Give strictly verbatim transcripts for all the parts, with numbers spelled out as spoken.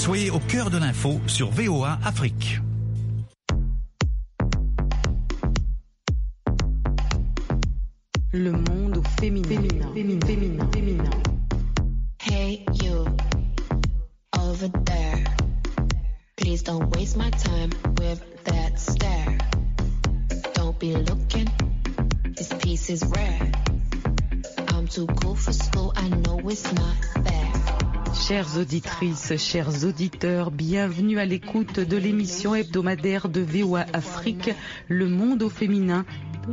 Soyez au cœur de l'info sur V O A Afrique. Le monde au féminin. Féminin. Féminin. Féminin. Féminin. Hey you, over there. Please don't waste my time with that stare. Don't be looking, this piece is rare. I'm too cool for school, I know it's not fair. Chères auditrices, chers auditeurs, bienvenue à l'écoute de l'émission hebdomadaire de V O A Afrique, Le monde au féminin.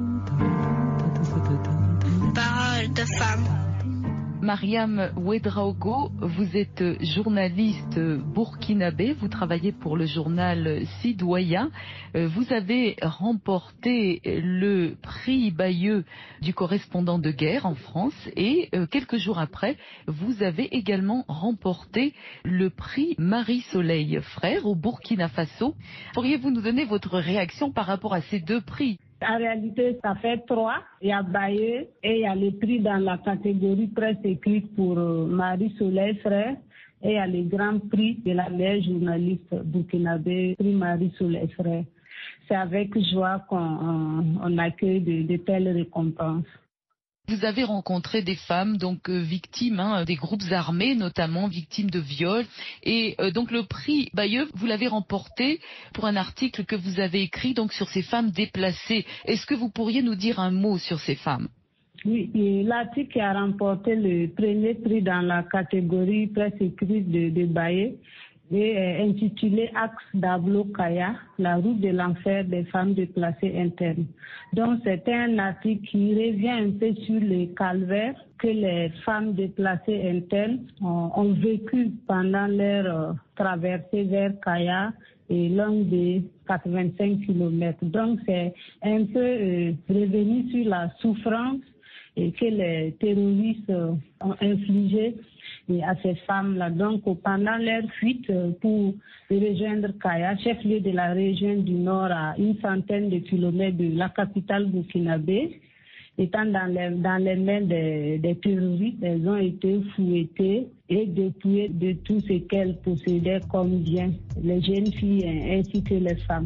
Parole de femme. Mariam Ouedraogo, vous êtes journaliste burkinabé, vous travaillez pour le journal Sidoya. Vous avez remporté le prix Bayeux du correspondant de guerre en France et quelques jours après, vous avez également remporté le prix Marie-Soleil Frère au Burkina Faso. Pourriez-vous nous donner votre réaction par rapport à ces deux prix ? En réalité, ça fait trois. Il y a Bayeux et il y a le prix dans la catégorie presse écrite pour Marie-Soleil Frère. Et il y a le grand prix de la meilleure journaliste burkinabé, prix Marie-Soleil Frère. C'est avec joie qu'on on accueille de, de telles récompenses. Vous avez rencontré des femmes donc euh, victimes hein, des groupes armés, notamment victimes de viols. Et euh, donc le prix Bayeux, vous l'avez remporté pour un article que vous avez écrit donc sur ces femmes déplacées. Est-ce que vous pourriez nous dire un mot sur ces femmes ? Oui, et l'article qui a remporté le premier prix dans la catégorie presse écrite de, de Bayeux est intitulé Axe d'Ablo-Kaya, la route de l'enfer des femmes déplacées internes. Donc c'est un article qui revient un peu sur le calvaire que les femmes déplacées internes ont, ont vécu pendant leur euh, traversée vers Kaya et longue de quatre-vingt-cinq kilomètres. Donc c'est un peu euh, revenu sur la souffrance et que les terroristes euh, ont infligé et à ces femmes-là. Donc, pendant leur fuite pour rejoindre Kaya, chef-lieu de la région du Nord, à une centaine de kilomètres de la capitale burkinabé, étant dans les, dans les mains des, des terroristes, elles ont été fouettées et dépouillées de tout ce qu'elles possédaient comme bien, les jeunes filles ainsi que les femmes.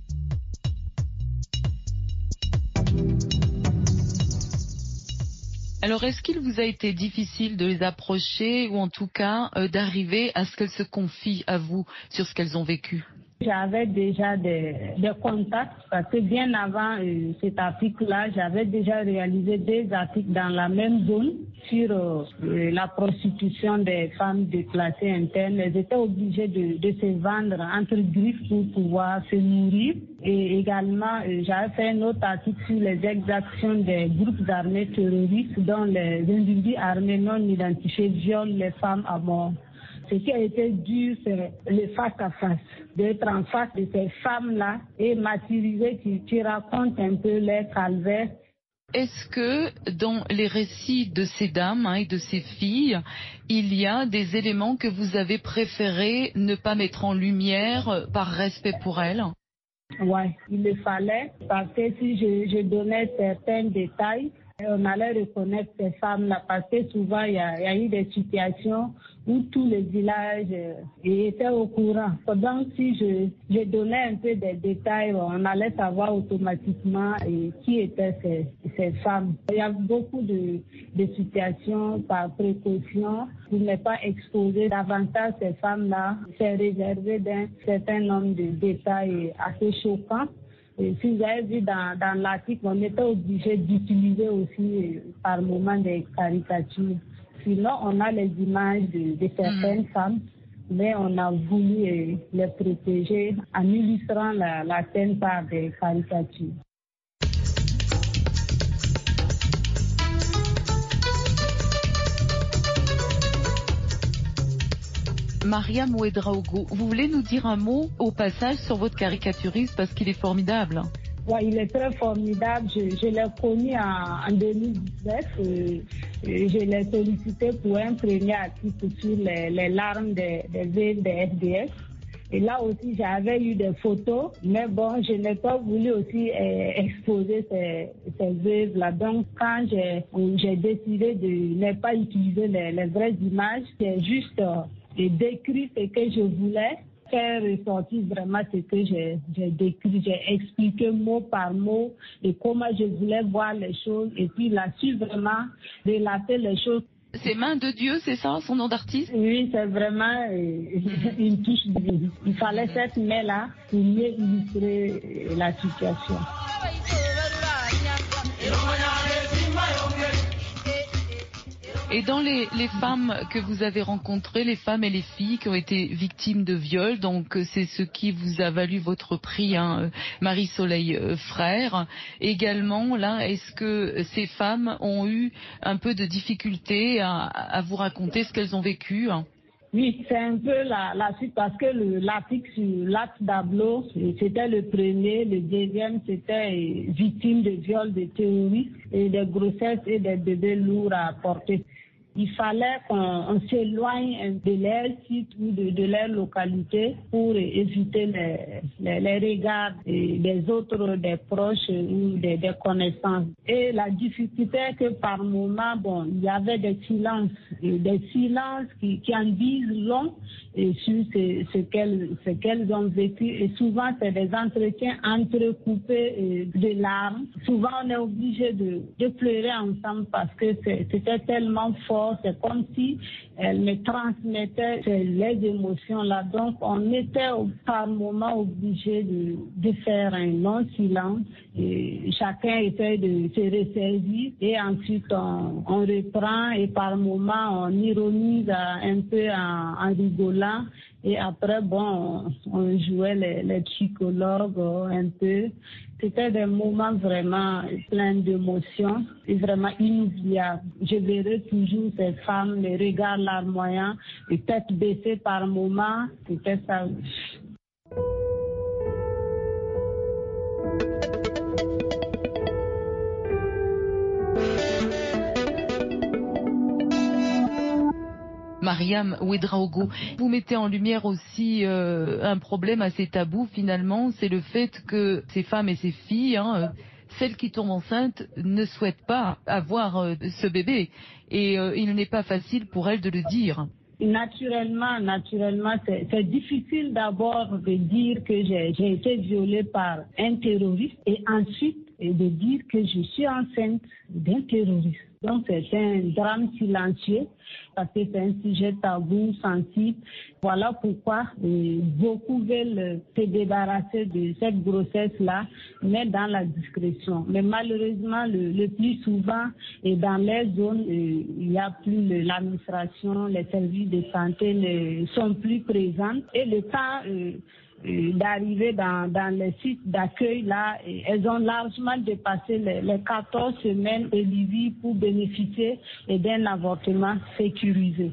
Alors, est-ce qu'il vous a été difficile de les approcher ou en tout cas euh, d'arriver à ce qu'elles se confient à vous sur ce qu'elles ont vécu ? J'avais déjà des, des contacts parce que bien avant euh, cet article-là, j'avais déjà réalisé des articles dans la même zone sur euh, la prostitution des femmes déplacées internes. Elles étaient obligées de, de se vendre entre griffes pour pouvoir se nourrir. Et également, euh, j'avais fait un autre article sur les exactions des groupes armés terroristes dont les individus armés non identifiés violent les femmes à mort. Ce qui a été dur, c'est le face-à-face, d'être en face de ces femmes-là et matérialiser qui, qui racontent un peu leur calvaire. Est-ce que dans les récits de ces dames hein, et de ces filles, il y a des éléments que vous avez préféré ne pas mettre en lumière par respect pour elles ? Oui, il le fallait, parce que si je, je donnais certains détails, on allait reconnaître ces femmes-là, parce que souvent il y, a, il y a eu des situations où tous les villages euh, étaient au courant. Donc si je, je donnais un peu des détails, on allait savoir automatiquement euh, qui étaient ces, ces femmes. Il y a beaucoup de, de situations par précaution pour ne pas exposer davantage ces femmes-là, c'est réservé d'un certain nombre de détails assez choquants. Et si vous avez vu dans, dans l'article, on était obligé d'utiliser aussi euh, par moment des caricatures. Sinon, on a les images de, de certaines mmh. femmes, mais on a voulu euh, les protéger en illustrant la, la scène par des caricatures. Mariam Ouedraogo, vous voulez nous dire un mot au passage sur votre caricaturiste parce qu'il est formidable. Oui, il est très formidable. Je, je l'ai connu en, en deux mille dix-neuf. Euh, je l'ai sollicité pour un premier article sur les, les larmes des, des veuves des F D S. Et là aussi, j'avais eu des photos, mais bon, je n'ai pas voulu aussi euh, exposer ces, ces veuves-là. Donc, quand j'ai, j'ai décidé de ne pas utiliser les, les vraies images, j'ai juste euh, et décrit ce que je voulais faire ressortir vraiment ce que j'ai, j'ai décrit, j'ai expliqué mot par mot et comment je voulais voir les choses et puis là-dessus vraiment relater les choses. C'est Main de Dieu, c'est ça, son nom d'artiste? Oui, c'est vraiment euh, une touche de vie. Il fallait cette main-là pour mieux illustrer la situation. Et dans les, les femmes que vous avez rencontrées, les femmes et les filles qui ont été victimes de viol, donc c'est ce qui vous a valu votre prix, hein, Marie-Soleil Frère. Également, là, est-ce que ces femmes ont eu un peu de difficulté à, à vous raconter ce qu'elles ont vécu, hein? Oui, c'est un peu la, la suite parce que le, l'article sur l'acte d'Ablo, c'était le premier, le deuxième, c'était victime de viol, de terrorisme et des grossesses et des bébés lourds à porter. Il fallait qu'on s'éloigne de leur site ou de, de leur localité pour éviter les, les, les regards des autres, des proches ou des, des connaissances. Et la difficulté est que par moment, bon, il y avait des silences, des silences qui, qui en disent long et sur ce, ce, qu'elles, ce qu'elles ont vécu. Et souvent, c'est des entretiens entrecoupés de larmes. Souvent, on est obligé de, de pleurer ensemble parce que c'est, c'était tellement fort. C'est comme si elle me transmettait les émotions-là. Donc, on était par moment obligé de, de faire un long silence. Et chacun essaie de se ressaisir et ensuite on, on reprend et par moment on ironise un peu en, en rigolant. Et après, bon, on jouait les, les psychologues un peu. C'était des moments vraiment pleins d'émotions et vraiment inoubliables. Je verrai toujours ces femmes, les regards larmoyants, les têtes baissées par moments. C'était ça. Mariam Ouedraogo, vous mettez en lumière aussi euh, un problème assez tabou finalement, c'est le fait que ces femmes et ces filles, hein, celles qui tombent enceintes, ne souhaitent pas avoir euh, ce bébé et euh, il n'est pas facile pour elles de le dire. Naturellement, naturellement, c'est, c'est difficile d'abord de dire que j'ai, j'ai été violée par un terroriste et ensuite de dire que je suis enceinte d'un terroriste. Donc c'est un drame silencieux parce que c'est un sujet tabou, sensible. Voilà pourquoi euh, beaucoup veulent se débarrasser de cette grossesse-là, mais dans la discrétion. Mais malheureusement, le, le plus souvent, et dans les zones, euh, il n'y a plus le, l'administration, les services de santé ne sont plus présents. Et le temps euh, d'arriver dans, dans les sites d'accueil là, elles ont largement dépassé les, les quatorze semaines de vie pour bénéficier d'un avortement sécurisé.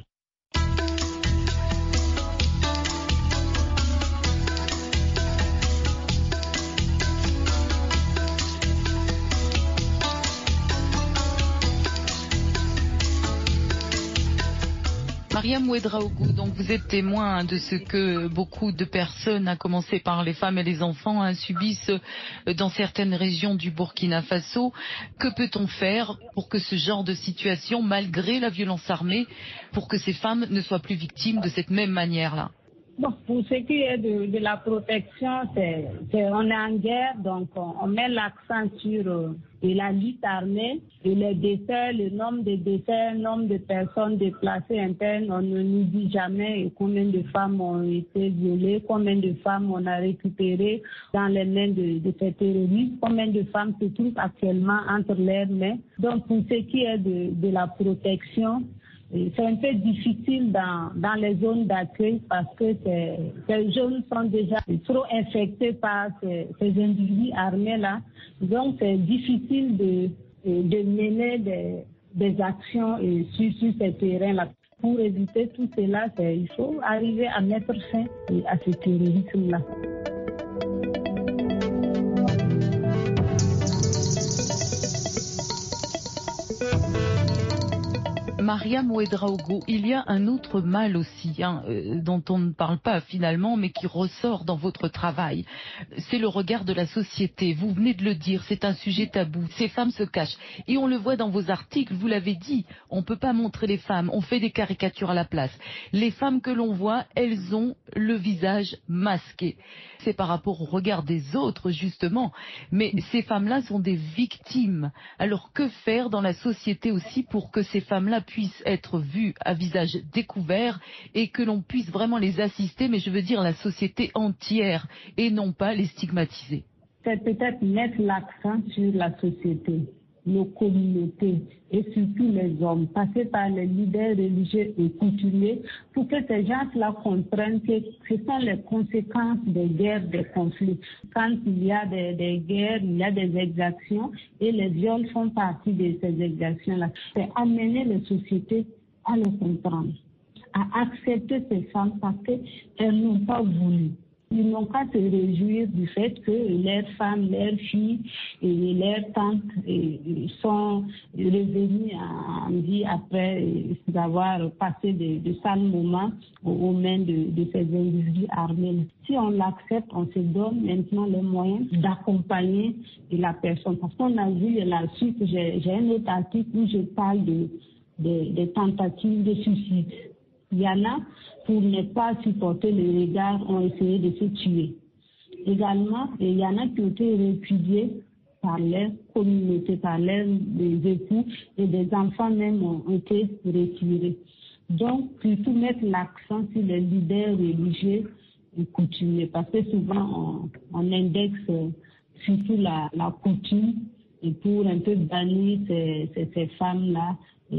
Mariam Ouedraogo, donc vous êtes témoin de ce que beaucoup de personnes, à commencer par les femmes et les enfants, hein, subissent dans certaines régions du Burkina Faso. Que peut-on faire pour que ce genre de situation, malgré la violence armée, pour que ces femmes ne soient plus victimes de cette même manière-là? Bon, pour ce qui est de, de la protection, c'est, c'est, on est en guerre, donc on, on met l'accent sur euh, la lutte armée et les décès, le nombre de décès, le nombre de personnes déplacées internes. On ne nous dit jamais combien de femmes ont été violées, combien de femmes on a récupérées dans les mains de, de ces terroristes, combien de femmes se trouvent actuellement entre leurs mains. Donc pour ce qui est de, de la protection, c'est un peu difficile dans, dans les zones d'accueil parce que ces, ces jeunes sont déjà trop infectés par ces, ces individus armés-là. Donc, c'est difficile de, de mener des, des actions sur, sur ces terrains-là. Pour éviter tout cela, c'est, il faut arriver à mettre fin à ce terrorisme-là. Mariam Ouedraogo, il y a un autre mal aussi, hein, euh, dont on ne parle pas finalement, mais qui ressort dans votre travail. C'est le regard de la société. Vous venez de le dire, c'est un sujet tabou. Ces femmes se cachent. Et on le voit dans vos articles, vous l'avez dit, on ne peut pas montrer les femmes, on fait des caricatures à la place. Les femmes que l'on voit, elles ont le visage masqué. C'est par rapport au regard des autres, justement. Mais ces femmes-là sont des victimes. Alors que faire dans la société aussi pour que ces femmes-là puissent être vues à visage découvert et que l'on puisse vraiment les assister, mais je veux dire la société entière, et non pas les stigmatiser? C'est peut-être mettre l'accent sur la société, nos communautés et surtout les hommes, passer par les leaders religieux et coutumiers pour que ces gens-là comprennent que ce sont les conséquences des guerres, des conflits. Quand il y a des, des guerres, il y a des exactions et les viols font partie de ces exactions-là. C'est amener les sociétés à le comprendre, à accepter ces femmes parce qu'elles n'ont pas voulu. Ils n'ont qu'à se réjouir du fait que leurs femmes, leurs filles et leurs tantes sont revenues en vie après avoir passé de, de sales moments aux mains de, de ces individus armés. Si on l'accepte, on se donne maintenant les moyens d'accompagner la personne. Parce qu'on a vu la suite, j'ai, j'ai un autre article où je parle de, de, de tentatives de suicide. Il y en a, pour ne pas supporter le regard, ont essayé de se tuer. Également, il y en a qui ont été répudiés par leur communauté, par leurs époux, et des enfants même ont été retirés. Donc, surtout mettre l'accent sur les leaders religieux et coutumiers, parce que souvent on, on indexe surtout la, la coutume, et pour un peu bannir ces, ces, ces femmes-là,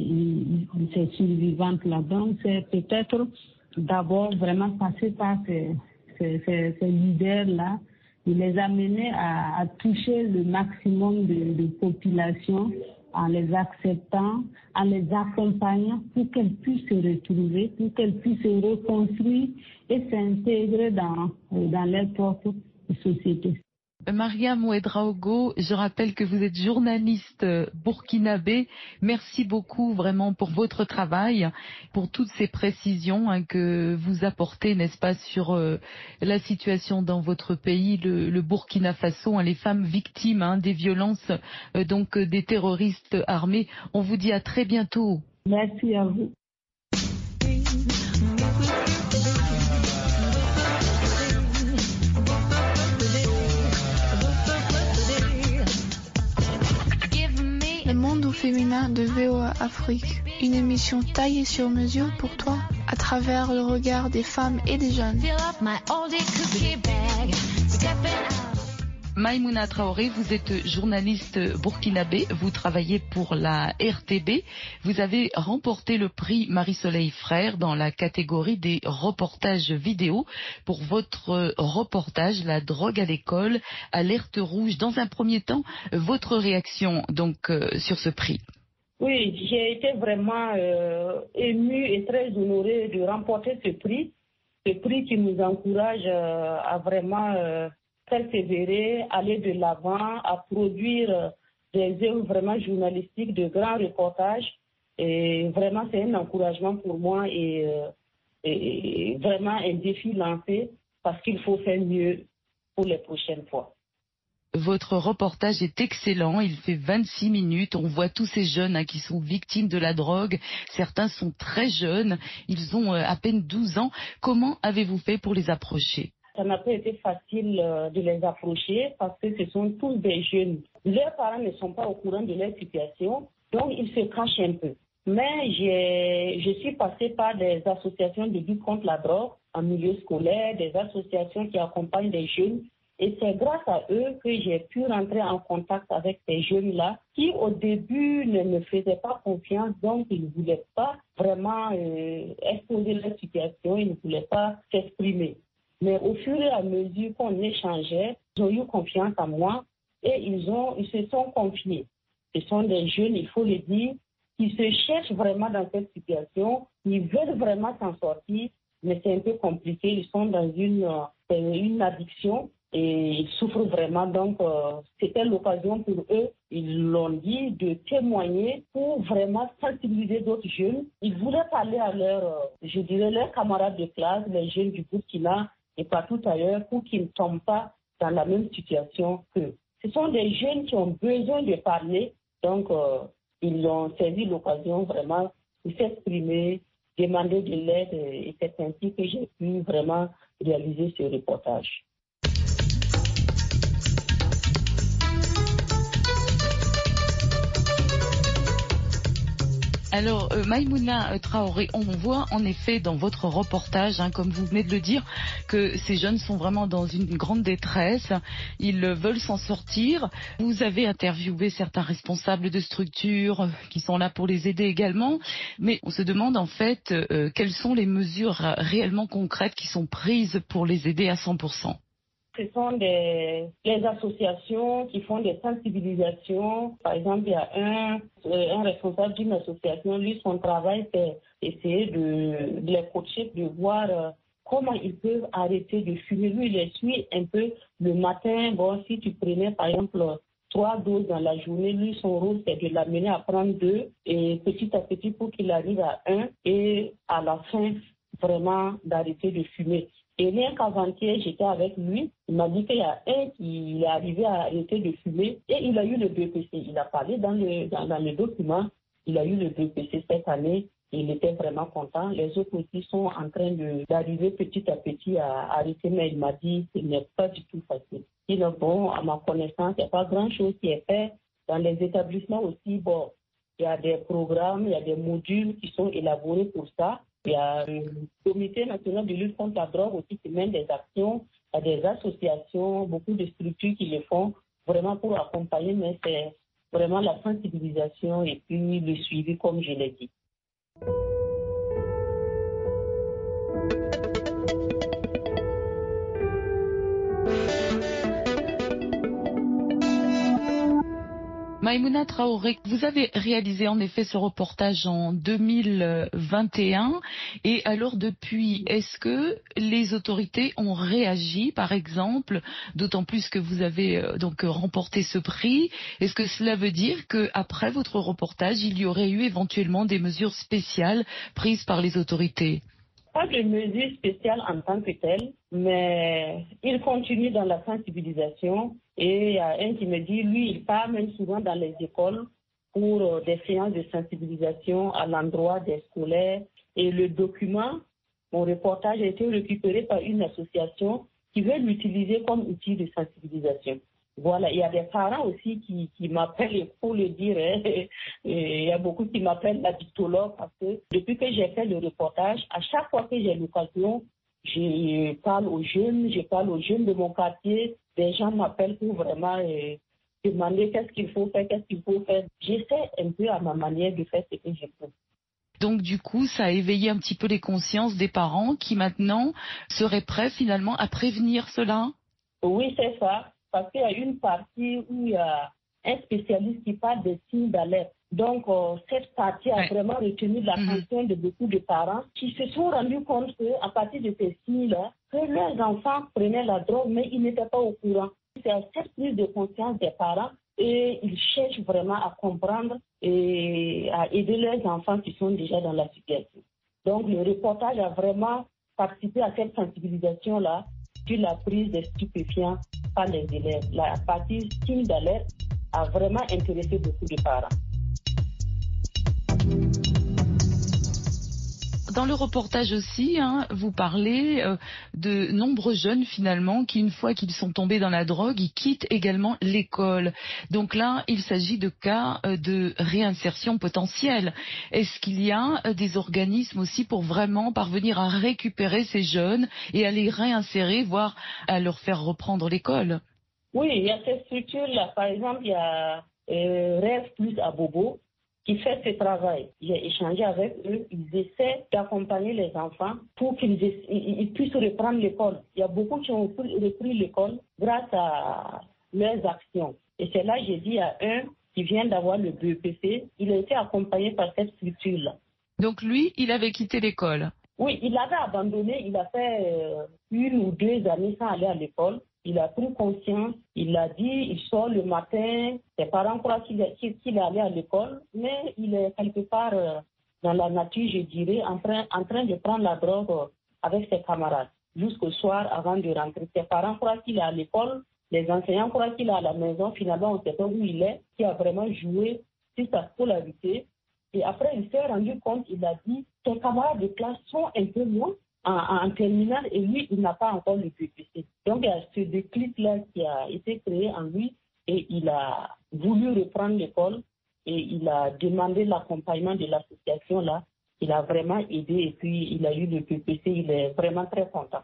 ces survivantes-là. Donc, c'est peut-être d'abord vraiment passer par ces, ces, ces, ces leaders-là et les amener à, à toucher le maximum de, de population en les acceptant, en les accompagnant pour qu'elles puissent se retrouver, pour qu'elles puissent se reconstruire et s'intégrer dans, dans leur propre société. Mariam Ouedraogo, je rappelle que vous êtes journaliste burkinabé. Merci beaucoup vraiment pour votre travail, pour toutes ces précisions hein, que vous apportez, n'est-ce pas, sur euh, la situation dans votre pays, le, le Burkina Faso, hein, les femmes victimes hein, des violences euh, donc euh, des terroristes armés. On vous dit à très bientôt. Merci à vous. Le monde au féminin de V O A Afrique, une émission taillée sur mesure pour toi à travers le regard des femmes et des jeunes. Maïmouna Traoré, vous êtes journaliste burkinabé, vous travaillez pour la R T B. Vous avez remporté le prix Marie-Soleil Frères dans la catégorie des reportages vidéo pour votre reportage La drogue à l'école, alerte rouge. Dans un premier temps, votre réaction donc euh, sur ce prix? Oui, j'ai été vraiment euh, émue et très honorée de remporter ce prix, ce prix qui nous encourage euh, à vraiment euh, persévérer, aller de l'avant, à produire des œuvres vraiment journalistiques, de grands reportages. Et vraiment, c'est un encouragement pour moi et, et vraiment un défi lancé parce qu'il faut faire mieux pour les prochaines fois. Votre reportage est excellent, il fait vingt-six minutes, on voit tous ces jeunes hein, qui sont victimes de la drogue, certains sont très jeunes, ils ont euh, à peine douze ans. Comment avez-vous fait pour les approcher? Ça n'a pas été facile de les approcher parce que ce sont tous des jeunes. Leurs parents ne sont pas au courant de leur situation, donc ils se cachent un peu. Mais j'ai, je suis passée par des associations de lutte contre la drogue en milieu scolaire, des associations qui accompagnent des jeunes. Et c'est grâce à eux que j'ai pu rentrer en contact avec ces jeunes-là qui, au début, ne me faisaient pas confiance, donc ils ne voulaient pas vraiment euh, exposer leur situation, ils ne voulaient pas s'exprimer. Mais au fur et à mesure qu'on échangeait, ils ont eu confiance en moi et ils, ont, ils se sont confiés. Ce sont des jeunes, il faut le dire, qui se cherchent vraiment dans cette situation. Ils veulent vraiment s'en sortir, mais c'est un peu compliqué. Ils sont dans une, une addiction et ils souffrent vraiment. Donc, euh, c'était l'occasion pour eux, ils l'ont dit, de témoigner pour vraiment sensibiliser d'autres jeunes. Ils voulaient parler à leurs, euh, je dirais, leurs camarades de classe, les jeunes du Burkina et partout ailleurs, pour qu'ils ne tombent pas dans la même situation qu'eux. Ce sont des jeunes qui ont besoin de parler, donc euh, ils ont saisi l'occasion vraiment de s'exprimer, demander de l'aide, et c'est ainsi que j'ai pu vraiment réaliser ce reportage. Alors, euh, Maïmouna Traoré, on voit en effet dans votre reportage, hein, comme vous venez de le dire, que ces jeunes sont vraiment dans une grande détresse. Ils veulent s'en sortir. Vous avez interviewé certains responsables de structures qui sont là pour les aider également. Mais on se demande en fait euh, quelles sont les mesures réellement concrètes qui sont prises pour les aider à cent pour cent. Ce sont des, les associations qui font des sensibilisations. Par exemple, il y a un, un responsable d'une association, lui, son travail, c'est essayer de, de les coacher, de voir euh, comment ils peuvent arrêter de fumer. Lui, il les suit un peu le matin. Bon, si tu prenais, par exemple, trois doses dans la journée, lui, son rôle, c'est de l'amener à prendre deux, et petit à petit pour qu'il arrive à un, et à la fin, vraiment, d'arrêter de fumer. Et rien qu'avant-hier, j'étais avec lui, il m'a dit qu'il y a un qui est arrivé à arrêter de fumer et il a eu le B P C. Il a parlé dans le, dans, dans le document, il a eu le B P C cette année et il était vraiment content. Les autres aussi sont en train de, d'arriver petit à petit à arrêter, mais il m'a dit que ce n'est pas du tout facile. Sinon, bon, à ma connaissance, il n'y a pas grand-chose qui est fait. Dans les établissements aussi, bon, il y a des programmes, il y a des modules qui sont élaborés pour ça. Il y a le Comité national de lutte contre la drogue aussi qui mène des actions. Il y a des associations, beaucoup de structures qui le font vraiment pour accompagner, mais c'est vraiment la sensibilisation et puis le suivi, comme je l'ai dit. Maïmouna Traoré, vous avez réalisé en effet ce reportage en deux mille vingt et un et alors depuis, est-ce que les autorités ont réagi par exemple, d'autant plus que vous avez euh, donc remporté ce prix, est-ce que cela veut dire qu'après votre reportage, il y aurait eu éventuellement des mesures spéciales prises par les autorités ? Pas de mesures spéciales en tant que telles, mais il continue dans la sensibilisation. Et il y a un qui me dit, lui, il part même souvent dans les écoles pour des séances de sensibilisation à l'endroit des scolaires. Et le document, mon reportage, a été récupéré par une association qui veut l'utiliser comme outil de sensibilisation. Voilà, il y a des parents aussi qui, qui m'appellent, pour le dire, hein, et il y a beaucoup qui m'appellent la dictologue parce que depuis que j'ai fait le reportage, à chaque fois que j'ai l'occasion, je parle aux jeunes, je parle aux jeunes de mon quartier, des gens m'appellent pour vraiment euh, demander qu'est-ce qu'il faut faire, qu'est-ce qu'il faut faire. J'essaie un peu à ma manière de faire ce que je peux. Donc du coup, ça a éveillé un petit peu les consciences des parents qui maintenant seraient prêts finalement à prévenir cela ? Oui, c'est ça. Parce qu'il y a une partie où il y a un spécialiste qui parle des signes d'alerte. Donc, euh, cette partie a ouais. vraiment retenu l'attention mmh. de beaucoup de parents qui se sont rendus compte qu'à partir de ces signes-là, que leurs enfants prenaient la drogue, mais ils n'étaient pas au courant. C'est à cette prise de conscience des parents et ils cherchent vraiment à comprendre et à aider leurs enfants qui sont déjà dans la situation. Donc, le reportage a vraiment participé à cette sensibilisation-là sur la prise des stupéfiants par les élèves. La partie signe d'alerte a vraiment intéressé beaucoup de parents. Dans le reportage aussi, hein, vous parlez euh, de nombreux jeunes finalement qui, une fois qu'ils sont tombés dans la drogue, ils quittent également l'école. Donc là, il s'agit de cas euh, de réinsertion potentielle. Est-ce qu'il y a euh, des organismes aussi pour vraiment parvenir à récupérer ces jeunes et à les réinsérer, voire à leur faire reprendre l'école ? Oui, il y a ces structures-là. Par exemple, il y a euh, Rêve Plus à Bobo qui fait ce travail. J'ai échangé avec eux. Ils essaient d'accompagner les enfants pour qu'ils essa- ils puissent reprendre l'école. Il y a beaucoup qui ont repris l'école grâce à leurs actions. Et c'est là que j'ai dit à un qui vient d'avoir le B E P C, il a été accompagné par cette structure-là. Donc lui, il avait quitté l'école ? Oui, il avait abandonné. Il a fait euh, une ou deux années sans aller à l'école. il a pris conscience, il l'a dit, il sort le matin, ses parents croient qu'il est, qu'il est allé à l'école, mais il est quelque part dans la nature, je dirais, en train, en train de prendre la drogue avec ses camarades jusqu'au soir avant de rentrer. Ses parents croient qu'il est à l'école, les enseignants croient qu'il est à la maison, finalement on ne sait pas où il est, qui a vraiment joué sur sa scolarité. Et après, il s'est rendu compte, il a dit, ses camarades de classe sont un peu moins en, en terminale et lui, il n'a pas encore le P P C. Donc, il y a ce déclic-là qui a été créé en lui et il a voulu reprendre l'école et il a demandé l'accompagnement de l'association-là. Il a vraiment aidé et puis il a eu le P P C. Il est vraiment très content.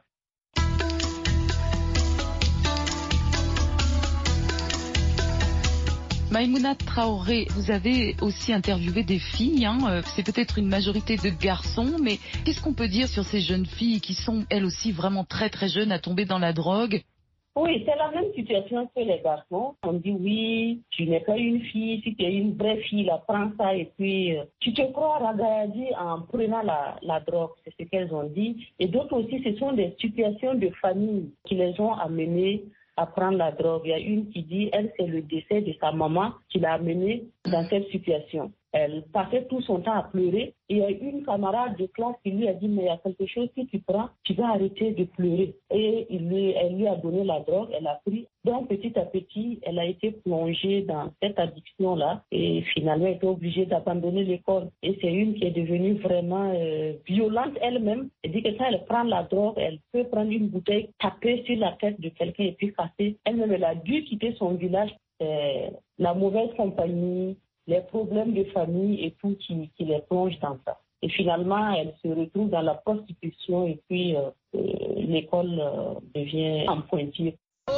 Maïmouna Traoré, vous avez aussi interviewé des filles, hein. C'est peut-être une majorité de garçons, mais qu'est-ce qu'on peut dire sur ces jeunes filles qui sont elles aussi vraiment très très jeunes à tomber dans la drogue? Oui, c'est la même situation que les garçons. On dit oui, tu n'es pas une fille, si tu es une vraie fille, là, prends ça et puis euh, tu te crois ragadi en prenant la, la drogue, c'est ce qu'elles ont dit. Et d'autres aussi, ce sont des situations de famille qui les ont amenées à prendre la drogue. Il y a une qui dit, elle, c'est le décès de sa maman qui l'a amenée dans cette situation. Elle passait tout son temps à pleurer. Et il y a une camarade de classe qui lui a dit, mais il y a quelque chose que tu prends, tu vas arrêter de pleurer. Et il lui, elle lui a donné la drogue, elle a pris. Donc petit à petit, elle a été plongée dans cette addiction-là et finalement, elle était obligée d'abandonner l'école. Et c'est une qui est devenue vraiment euh, violente elle-même. Elle dit que quand elle prend la drogue, elle peut prendre une bouteille, taper sur la tête de quelqu'un et puis casser. Elle-même, elle a dû quitter son village. Euh, la mauvaise compagnie, les problèmes de famille et tout qui, qui les plonge dans ça. Et finalement, elle se retrouve dans la prostitution et puis euh, euh, l'école euh, devient en pointillé.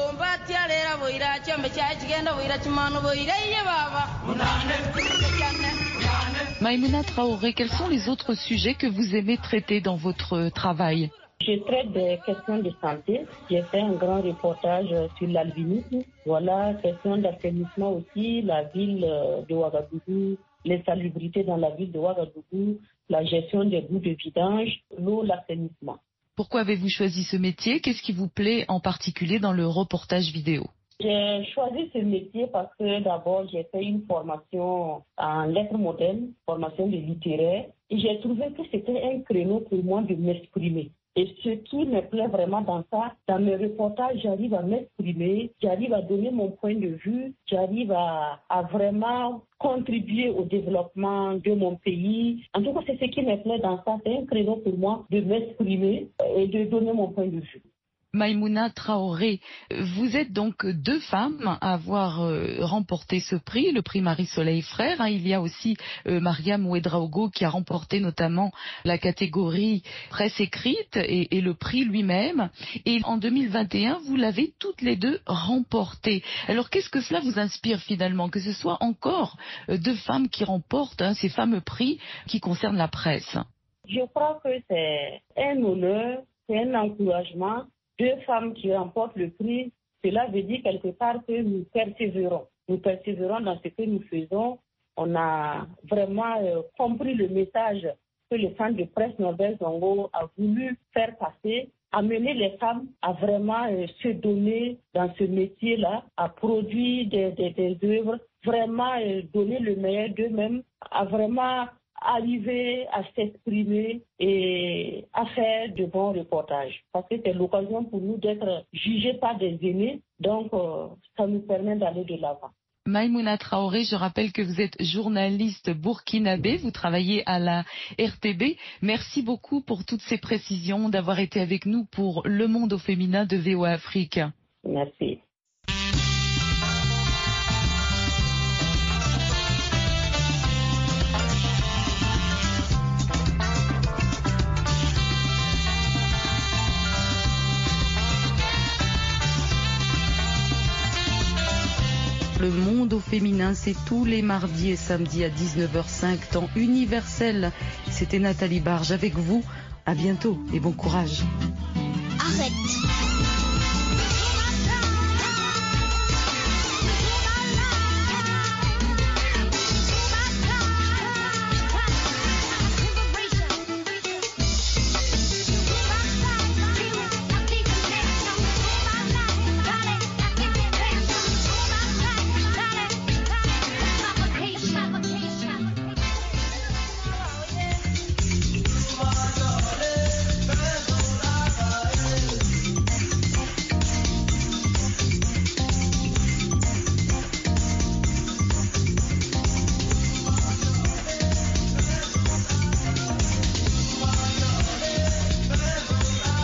Maïmouna Traoré, quels sont les autres sujets que vous aimez traiter dans votre travail? Je traite des questions de santé. J'ai fait un grand reportage sur l'albinisme. Voilà, question d'assainissement aussi, la ville de Ouagadougou, les salubrités dans la ville de Ouagadougou, la gestion des bouts de vidange, l'eau, l'assainissement. Pourquoi avez-vous choisi ce métier? Qu'est-ce qui vous plaît en particulier dans le reportage vidéo? J'ai choisi ce métier parce que d'abord j'ai fait une formation en lettres modernes, formation de littéraire, et j'ai trouvé que c'était un créneau pour moi de m'exprimer. Et ce qui me plaît vraiment dans ça, dans mes reportages, j'arrive à m'exprimer, j'arrive à donner mon point de vue, j'arrive à, à vraiment contribuer au développement de mon pays. En tout cas, c'est ce qui me plaît dans ça. C'est un créneau pour moi de m'exprimer et de donner mon point de vue. Maïmouna Traoré, vous êtes donc deux femmes à avoir euh, remporté ce prix, le prix Marie-Soleil Frères. Hein. Il y a aussi euh, Mariam Ouedraogo qui a remporté notamment la catégorie presse écrite et, et le prix lui-même. Et en deux mille vingt et un, vous l'avez toutes les deux remporté. Alors qu'est-ce que cela vous inspire finalement, que ce soit encore euh, deux femmes qui remportent hein, ces fameux prix qui concernent la presse? Je crois que c'est un honneur, c'est un encouragement. Deux femmes qui remportent le prix, cela veut dire quelque part que nous persévérons. Nous persévérons dans ce que nous faisons. On a vraiment euh, compris le message que le centre de presse Norbert Zongo a voulu faire passer, amener les femmes à vraiment euh, se donner dans ce métier-là, à produire des, des, des œuvres, vraiment euh, donner le meilleur d'eux-mêmes, à vraiment arriver à s'exprimer et à faire de bons reportages. Parce que c'est l'occasion pour nous d'être jugés par des aînés, donc euh, ça nous permet d'aller de l'avant. Maïmouna Traoré, je rappelle que vous êtes journaliste burkinabé, vous travaillez à la R T B. Merci beaucoup pour toutes ces précisions, d'avoir été avec nous pour Le Monde au féminin de V O A Afrique. Merci. Le Monde au féminin, c'est tous les mardis et samedis à dix-neuf heures cinq, temps universel. C'était Nathalie Barge avec vous. À bientôt et bon courage. Arrête.